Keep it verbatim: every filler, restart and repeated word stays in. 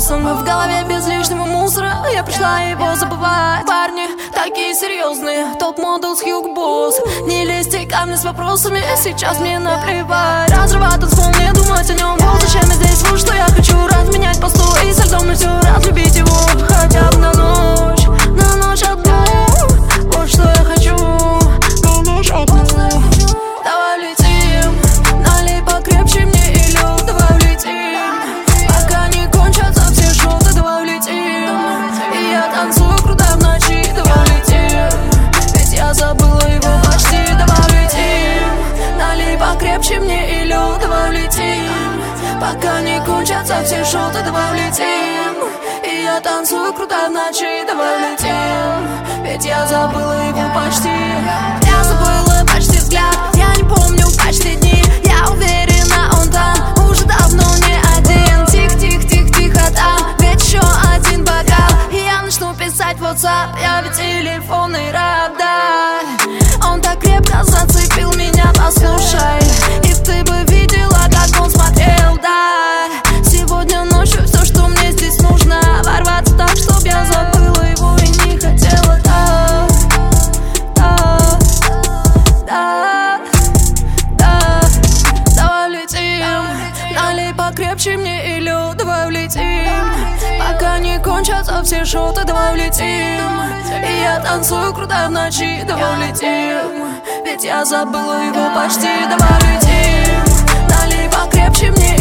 голосом. В голове без лишнего мусора, я пришла его забывать. Парни такие серьезные, топ-модел с Hugo Boss. Не лезьте ко мне с вопросами, сейчас мне наплевать. Разрывать танцпол, не думать о нем. Вот зачем я здесь, вот что я хочу. Разменять по сто и со льдом, и все, разлюбить его. Хотя бы на ночь, на ночь одну. Вот что я хочу, на ночь одну. Давай летим, налей покрепче мне и лед. Давай летим, пока не кончатся все шоты. Давай летим, и я танцую круто в ночи. Давай летим, ведь я забыла его почти. Давай летим, налей покрепче мне и лед. Давай летим, пока не кончатся все шоты. Давай летим, и я танцую круто в ночи. Давай летим, ведь я забыла его почти. Я забыла почти взгляд, я не помню почти дни. Я уверена, он там уже давно не один. Тихо-тихо-тихо-тихо там, ведь еще один бокал, и я начну писать в WhatsApp. Я ведь телефонный раб, да. Он так крепко зацепил меня, послушай. И ты бы видела, как он смотрел, да. Сегодня ночью все, что мне здесь нужно, ворваться так, чтоб я забыла его и не хотела, да. Да, да, да. Давай летим, налей покрепче мне и лед. Давай летим, пока не кончатся все шоты. Давай летим, и я танцую круто в ночи. Давай летим, ведь я забыла его почти. Давай летим, налей покрепче мне